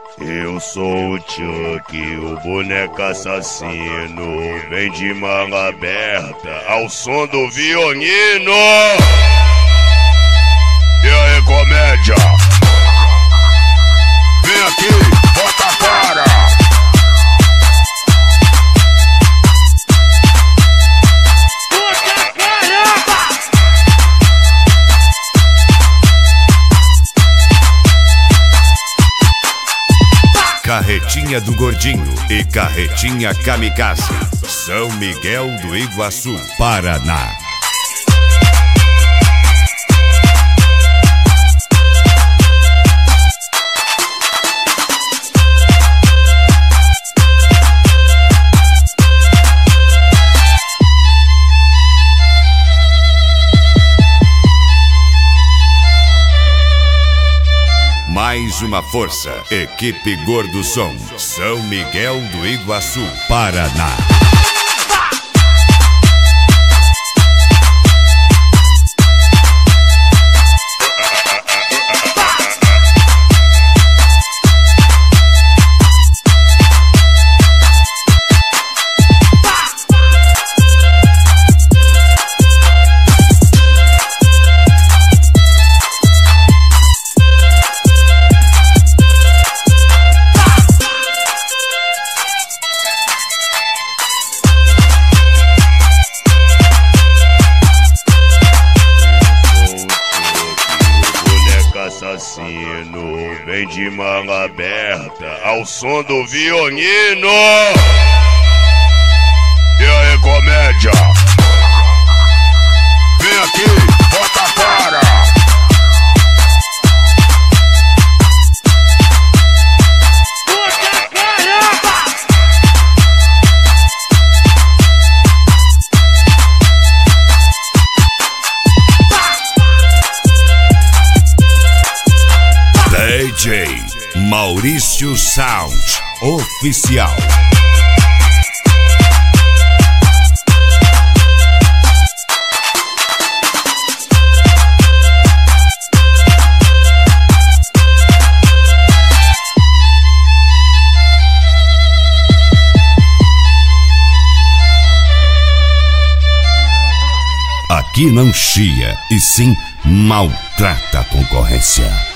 Eu sou o Chuck, o boneco assassino. Vem de manga aberta ao som do violino. E aí, comédia? Vem aqui, bota a cara. Carretinha do Gordinho e Carretinha Kamikaze, São Miguel do Iguaçu, Paraná. Mais uma força, equipe Gordo Som, São Miguel do Iguaçu, Paraná. Assassino, vem de manga aberta ao som do violino. E aí, comédia? Vem aqui, bota a cara. DJ Maurício Sound Oficial. Aqui não chia, e sim maltrata a concorrência.